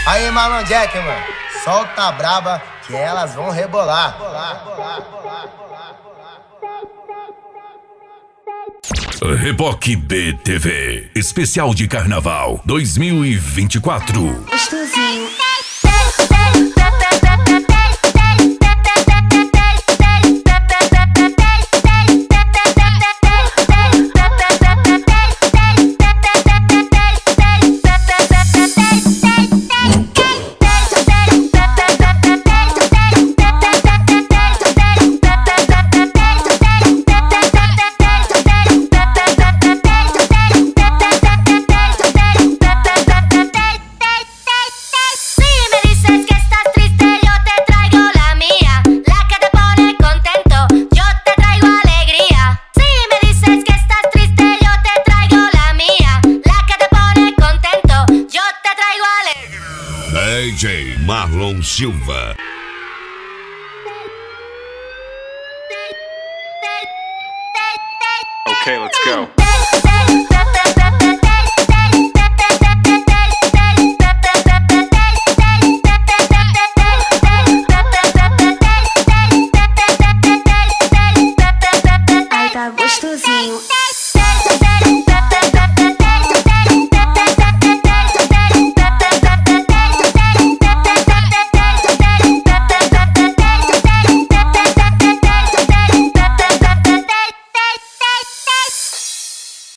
Aí, Marlon Jack, mano, solta a braba que elas vão rebolar. Reboque BTV, especial de Carnaval 2024. Gostosinho. DJ Marlon Silva. Okay, let's go.